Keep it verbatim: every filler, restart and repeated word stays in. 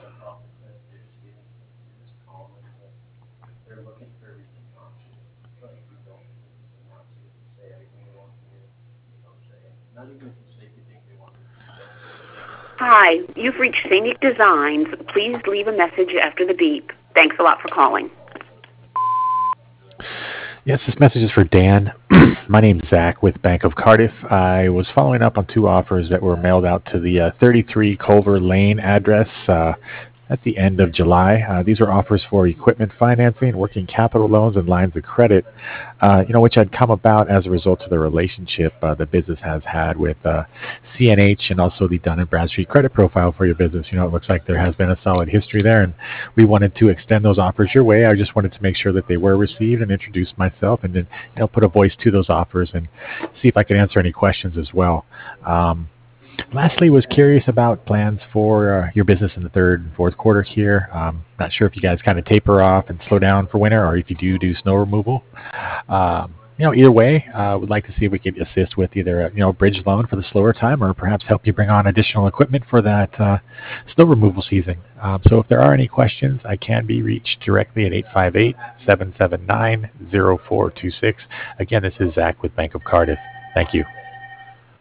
Hi, you've reached Scenic Designs. Please leave a message after the beep. Thanks a lot for calling. Yes, this message is for Dan. My name's Zach with Bank of Cardiff. I was following up on two offers that were mailed out to the uh, thirty-three Culver Lane address uh, at the end of July. Uh, these were offers for equipment financing, working capital loans, and lines of credit, uh, you know, which had come about as a result of the relationship uh, the business has had with uh, C N H and also the Dun and Bradstreet credit profile for your business. You know, it looks like there has been a solid history there, and we wanted to extend those offers your way. I just wanted to make sure that they were received and introduce myself, and then you know put a voice to those offers and see if I could answer any questions as well. Um, Lastly, was curious about plans for uh, your business in the third and fourth quarter here. Um, not sure if you guys kind of taper off and slow down for winter, or if you do do snow removal. Um, you know, either way, uh, would like to see if we could assist with either a, you know bridge loan for the slower time, or perhaps help you bring on additional equipment for that uh, snow removal season. Um, so, if there are any questions, I can be reached directly at eight five eight, seven seven nine, zero four two six. Again, this is Zach with Bank of Cardiff. Thank you.